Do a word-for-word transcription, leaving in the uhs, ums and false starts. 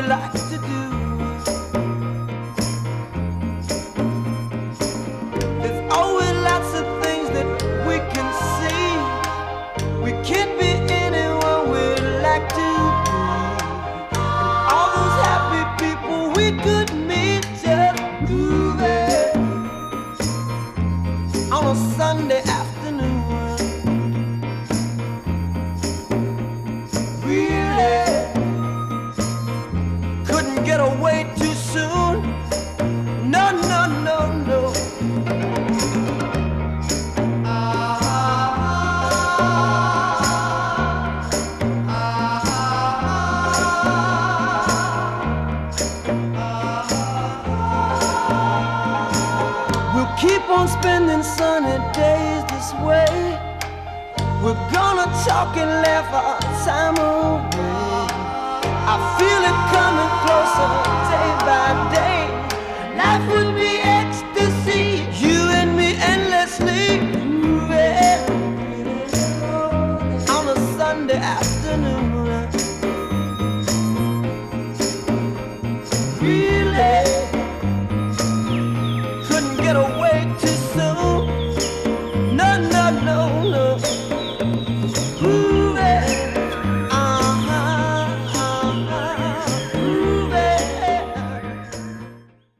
we like to do. There's always lots of things that we can see. We can't be anyone we'd like to be. And all those happy people we could meet just grooving on a Sunday afternoon. Really couldn't get away too soon. No, no, no, no. We'll keep on spending sunny days this way. We're gonna talk and laugh our time away. I feel it coming closer day by day. Life would be ecstasy, you and me endlessly moving on a Sunday afternoon. Really couldn't get away